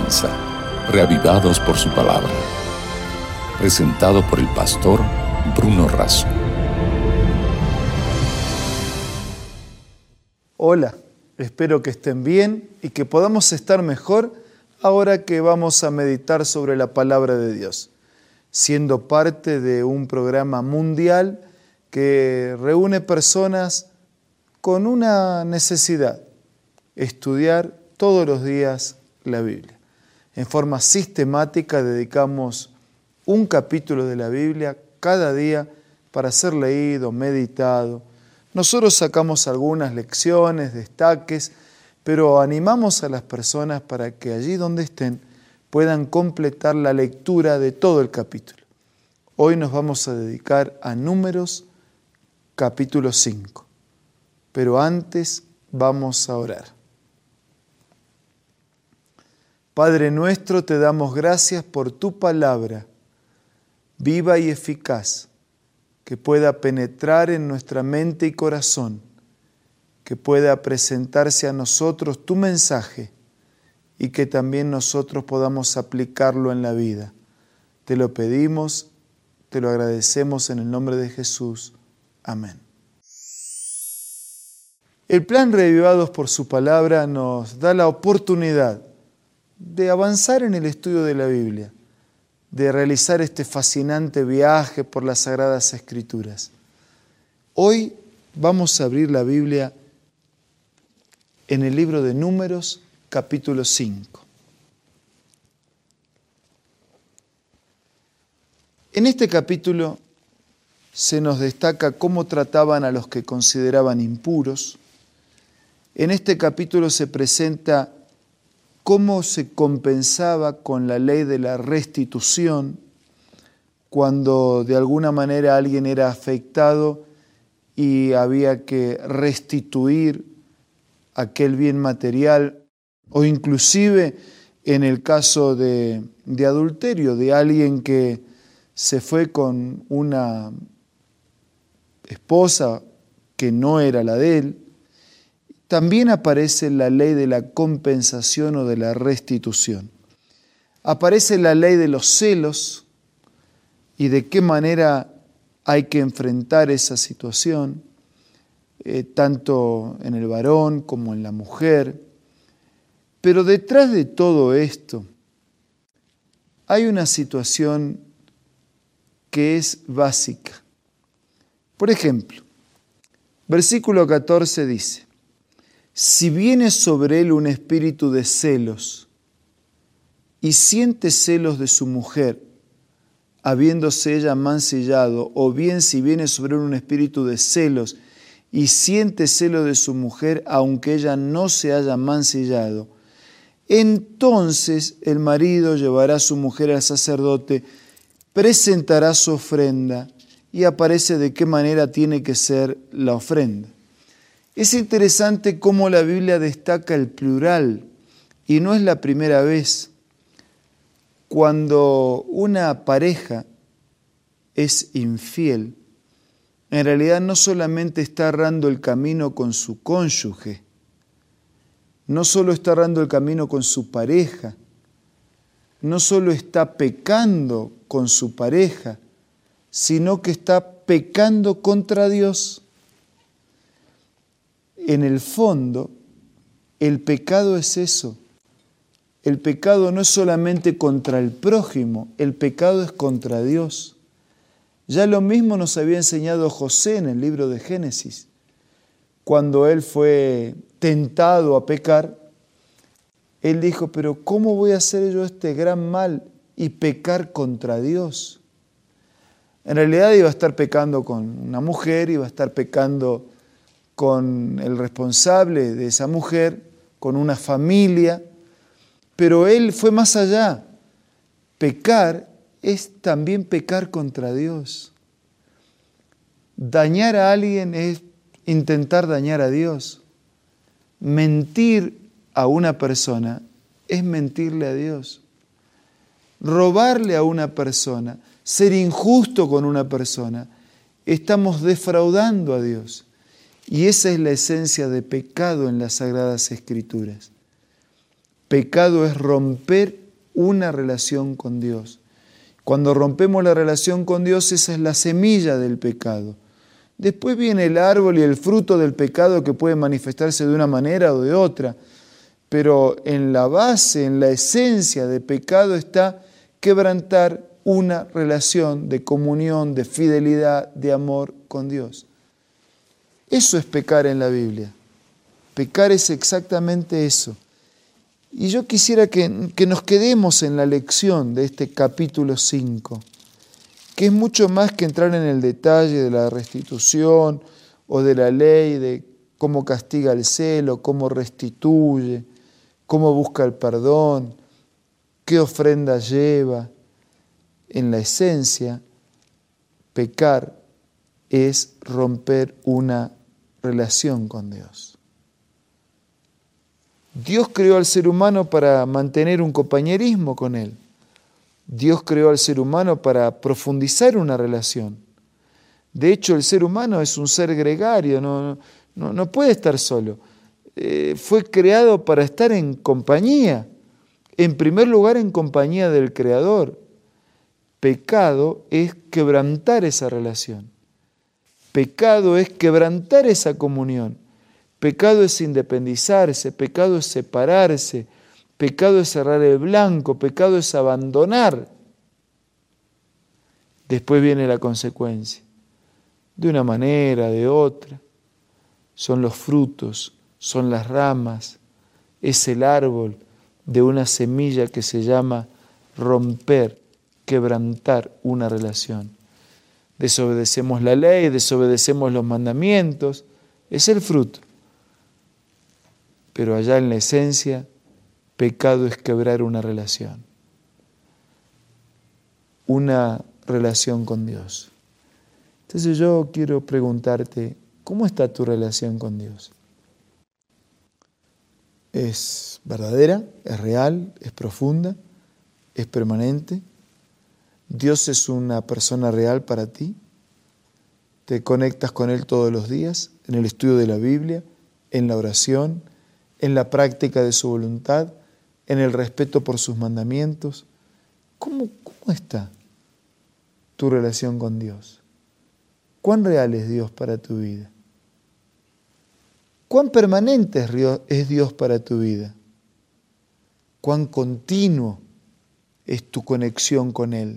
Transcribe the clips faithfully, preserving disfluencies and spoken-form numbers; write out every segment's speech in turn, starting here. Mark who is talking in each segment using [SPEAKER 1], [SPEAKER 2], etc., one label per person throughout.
[SPEAKER 1] comienza, Reavivados por su palabra. Presentado por el pastor Bruno Razo.
[SPEAKER 2] Hola, espero que estén bien y que podamos estar mejor ahora que vamos a meditar sobre la palabra de Dios, siendo parte de un programa mundial que reúne personas con una necesidad: estudiar todos los días la Biblia. En forma sistemática dedicamos un capítulo de la Biblia cada día para ser leído, meditado. Nosotros sacamos algunas lecciones, destaques, pero animamos a las personas para que allí donde estén puedan completar la lectura de todo el capítulo. Hoy nos vamos a dedicar a Números capítulo cinco, pero antes vamos a orar. Padre nuestro, te damos gracias por tu palabra, viva y eficaz, que pueda penetrar en nuestra mente y corazón, que pueda presentarse a nosotros tu mensaje y que también nosotros podamos aplicarlo en la vida. Te lo pedimos, te lo agradecemos en el nombre de Jesús. Amén. El plan Reavivados por su palabra nos da la oportunidad de avanzar en el estudio de la Biblia, de realizar este fascinante viaje por las Sagradas Escrituras. Hoy vamos a abrir la Biblia en el libro de Números, capítulo cinco. En este capítulo se nos destaca cómo trataban a los que consideraban impuros. En este capítulo se presenta cómo se compensaba con la ley de la restitución cuando de alguna manera alguien era afectado y había que restituir aquel bien material, o inclusive en el caso de, de adulterio, de alguien que se fue con una esposa que no era la de él. También aparece la ley de la compensación o de la restitución. Aparece la ley de los celos y de qué manera hay que enfrentar esa situación, eh, tanto en el varón como en la mujer. Pero detrás de todo esto hay una situación que es básica. Por ejemplo, versículo catorce dice: si viene sobre él un espíritu de celos y siente celos de su mujer, habiéndose ella mancillado, o bien si viene sobre él un espíritu de celos y siente celos de su mujer, aunque ella no se haya mancillado, entonces el marido llevará a su mujer al sacerdote, presentará su ofrenda, y aparece de qué manera tiene que ser la ofrenda. Es interesante cómo la Biblia destaca el plural, y no es la primera vez. Cuando una pareja es infiel, en realidad no solamente está errando el camino con su cónyuge, no solo está errando el camino con su pareja, no solo está pecando con su pareja, sino que está pecando contra Dios. En el fondo, el pecado es eso. El pecado no es solamente contra el prójimo, el pecado es contra Dios. Ya lo mismo nos había enseñado José en el libro de Génesis. Cuando él fue tentado a pecar, él dijo: pero ¿cómo voy a hacer yo este gran mal y pecar contra Dios? En realidad iba a estar pecando con una mujer, iba a estar pecando con el responsable de esa mujer, con una familia, pero él fue más allá. Pecar es también pecar contra Dios. Dañar a alguien es intentar dañar a Dios. Mentir a una persona es mentirle a Dios. Robarle a una persona, ser injusto con una persona, estamos defraudando a Dios. Y esa es la esencia de pecado en las Sagradas Escrituras. Pecado es romper una relación con Dios. Cuando rompemos la relación con Dios, esa es la semilla del pecado. Después viene el árbol y el fruto del pecado que puede manifestarse de una manera o de otra. Pero en la base, en la esencia de pecado está quebrantar una relación de comunión, de fidelidad, de amor con Dios. Eso es pecar en la Biblia. Pecar es exactamente eso. Y yo quisiera que, que nos quedemos en la lección de este capítulo cinco, que es mucho más que entrar en el detalle de la restitución o de la ley, de cómo castiga el celo, cómo restituye, cómo busca el perdón, qué ofrenda lleva. En la esencia, pecar es romper una relación con Dios. Dios creó al ser humano para mantener un compañerismo con Él. Dios creó al ser humano para profundizar una relación. De hecho, el ser humano es un ser gregario, no, no, no puede estar solo. Eh, fue creado para estar en compañía, en primer lugar en compañía del Creador. Pecado es quebrantar esa relación. Pecado es quebrantar esa comunión. Pecado es independizarse, pecado es separarse, pecado es cerrar el blanco, pecado es abandonar. Después viene la consecuencia. De una manera, de otra. Son los frutos, son las ramas, es el árbol de una semilla que se llama romper, quebrantar una relación. Desobedecemos la ley, desobedecemos los mandamientos, es el fruto. Pero allá en la esencia, pecado es quebrar una relación. Una relación con Dios. Entonces yo quiero preguntarte, ¿cómo está tu relación con Dios? ¿Es verdadera? ¿Es real? ¿Es profunda? ¿Es permanente? ¿Dios es una persona real para ti? ¿Te conectas con Él todos los días? ¿En el estudio de la Biblia? ¿En la oración? ¿En la práctica de su voluntad? ¿En el respeto por sus mandamientos? ¿Cómo, cómo está tu relación con Dios? ¿Cuán real es Dios para tu vida? ¿Cuán permanente es Dios para tu vida? ¿Cuán continuo es tu conexión con Él?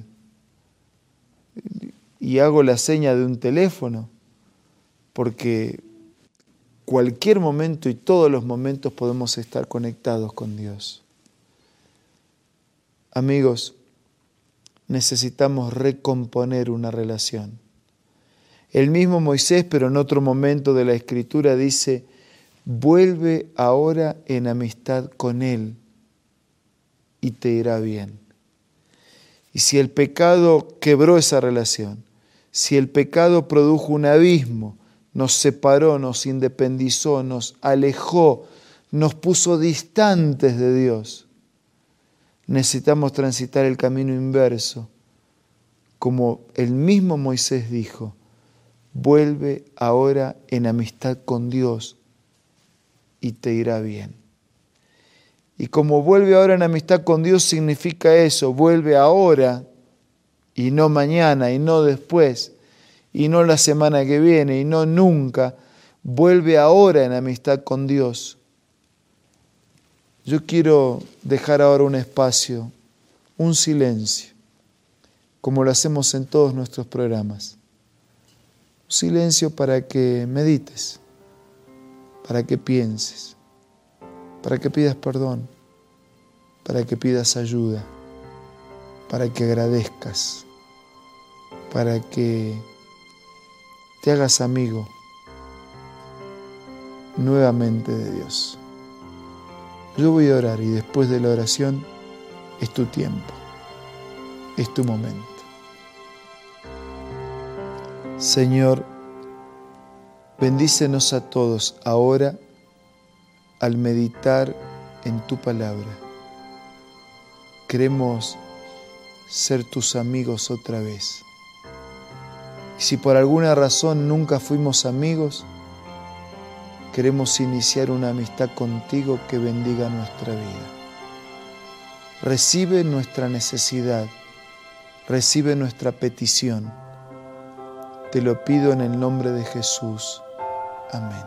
[SPEAKER 2] Y hago la seña de un teléfono, porque cualquier momento y todos los momentos podemos estar conectados con Dios. Amigos, necesitamos recomponer una relación. El mismo Moisés, pero en otro momento de la Escritura, dice: vuelve ahora en amistad con Él y te irá bien. Y si el pecado quebró esa relación, si el pecado produjo un abismo, nos separó, nos independizó, nos alejó, nos puso distantes de Dios, necesitamos transitar el camino inverso. Como el mismo Moisés dijo: vuelve ahora en amistad con Dios y te irá bien. Y como vuelve ahora en amistad con Dios significa eso, vuelve ahora y no mañana y no después y no la semana que viene y no nunca, vuelve ahora en amistad con Dios. Yo quiero dejar ahora un espacio, un silencio, como lo hacemos en todos nuestros programas. Un silencio para que medites, para que pienses, para que pidas perdón, para que pidas ayuda, para que agradezcas, para que te hagas amigo nuevamente de Dios. Yo voy a orar y después de la oración es tu tiempo, es tu momento. Señor, bendícenos a todos ahora al meditar en tu palabra. Queremos ser tus amigos otra vez. Y si por alguna razón nunca fuimos amigos, queremos iniciar una amistad contigo que bendiga nuestra vida. recibe nuestra necesidad, recibe nuestra petición. Te lo pido en el nombre de Jesús. Amén.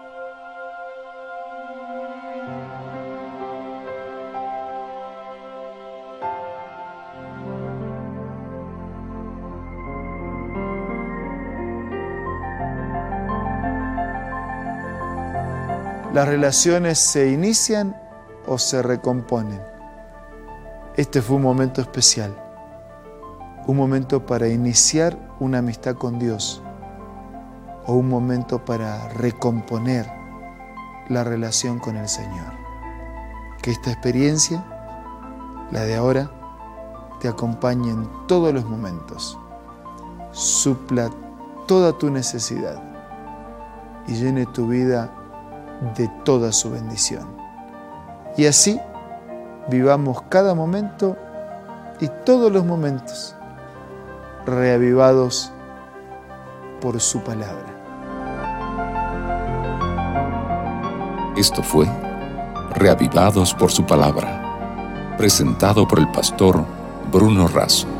[SPEAKER 2] Las relaciones se inician o se recomponen. Este fue un momento especial, un momento para iniciar una amistad con Dios o un momento para recomponer la relación con el Señor. Que esta experiencia, la de ahora, te acompañe en todos los momentos, supla toda tu necesidad y llene tu vida de toda su bendición. Y así vivamos cada momento y todos los momentos reavivados por su palabra.
[SPEAKER 1] Esto fue Reavivados por su palabra, presentado por el pastor Bruno Razo.